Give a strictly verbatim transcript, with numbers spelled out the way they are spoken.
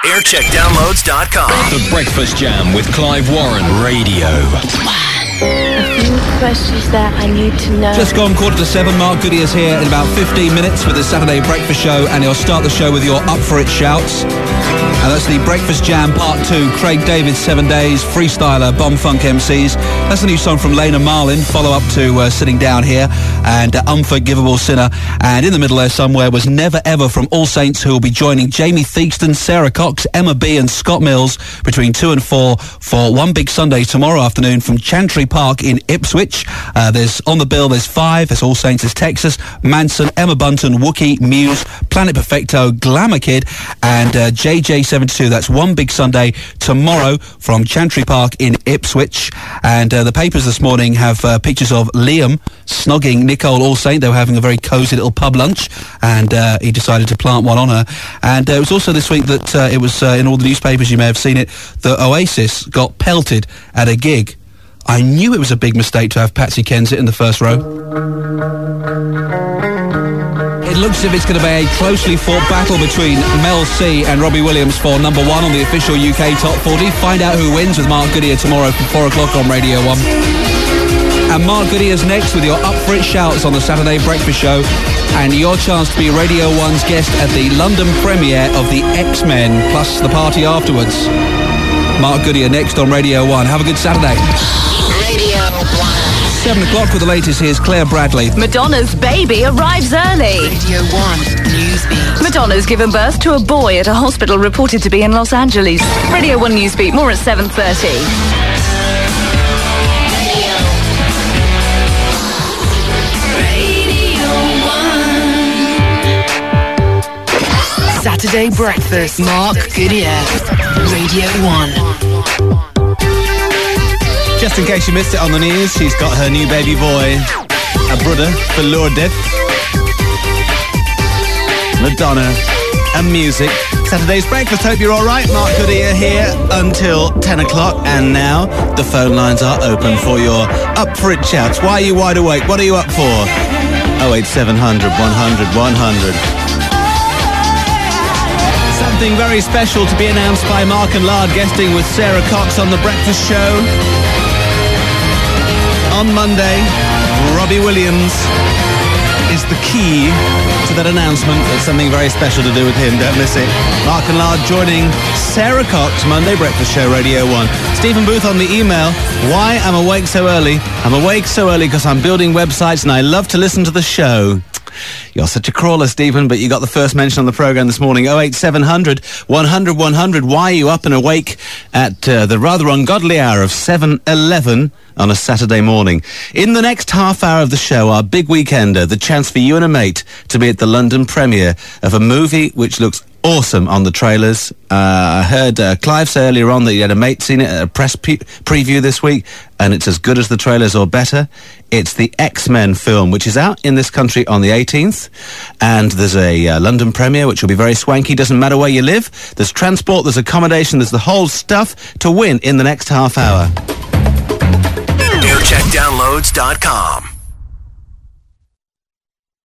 aircheck downloads dot com. The Breakfast Jam with Clive Warren Radio. A few questions that I need to know. Just gone quarter to seven. Mark Goody is here in about fifteen minutes for the Saturday Breakfast Show, and he'll start the show with your Up For It shouts. And that's the Breakfast Jam Part two. Craig David, Seven Days, freestyler, Bomb Funk M Cs. That's a new song from Lena Marlin, follow-up to uh, Sitting Down Here, and uh, Unforgivable Sinner. And in the middle there somewhere was Never Ever from All Saints, who will be joining Jamie Theakston, Sarah Cox, Emma B and Scott Mills between two and four for One Big Sunday tomorrow afternoon from Chantry Park in Ipswich. Uh, there's on the bill, there's five. There's All Saints, there's Texas, Manson, Emma Bunton, Wookie, Muse, Planet Perfecto, Glamour Kid, and uh, J J seventy-two. That's One Big Sunday tomorrow from Chantry Park in Ipswich. And uh, the papers this morning have uh, pictures of Liam snogging Nicole Allsaint. They were having a very cosy little pub lunch, and uh, he decided to plant one on her. And uh, it was also this week that uh, it was uh, in all the newspapers, you may have seen it, that Oasis got pelted at a gig. I knew it was a big mistake to have Patsy Kensit in the first row. It looks as if it's going to be a closely fought battle between Mel C and Robbie Williams for number one on the official U K Top forty. Find out who wins with Mark Goodyear tomorrow from four o'clock on Radio one. And Mark Goodyear's next with your Up For It shouts on the Saturday Breakfast Show, and your chance to be Radio one's guest at the London premiere of the X-Men, plus the party afterwards. Mark Goodyear next on Radio one. Have a good Saturday. Radio one. Seven o'clock with the latest. Here's Claire Bradley. Madonna's baby arrives early. Radio one Newsbeat. Madonna's given birth to a boy at a hospital reported to be in Los Angeles. Radio one Newsbeat, more at seven thirty. Saturday Breakfast, Mark Goodyear, Radio one. Just in case you missed it on the news, she's got her new baby boy, a brother for Lourdes, Madonna, and music. Saturday's Breakfast, hope you're all right. Mark Goodyear here until ten o'clock, and now the phone lines are open for your Up For It shouts. Why are you wide awake? What are you up for? oh eight seven hundred one hundred one hundred. Something very special to be announced by Mark and Lard, guesting with Sarah Cox on The Breakfast Show. On Monday, Robbie Williams is the key to that announcement. There's something very special to do with him, don't miss it. Mark and Lard joining Sarah Cox, Monday Breakfast Show, Radio one. Stephen Booth on the email. Why I'm awake so early? I'm awake so early because I'm building websites and I love to listen to the show. You're such a crawler, Stephen, but you got the first mention on the programme this morning. oh eight seven hundred one hundred one hundred. Why are you up and awake at uh, the rather ungodly hour of seven eleven on a Saturday morning? In the next half hour of the show, our big weekender, the chance for you and a mate to be at the London premiere of a movie which looks awesome on the trailers. Uh, I heard uh, Clive say earlier on that he had a mate seen it at a press pe- preview this week, and it's as good as the trailers or better. It's the X-Men film, which is out in this country on the eighteenth, and there's a uh, London premiere, which will be very swanky. Doesn't matter where you live. There's transport, there's accommodation, there's the whole stuff to win in the next half hour. aircheck downloads dot com.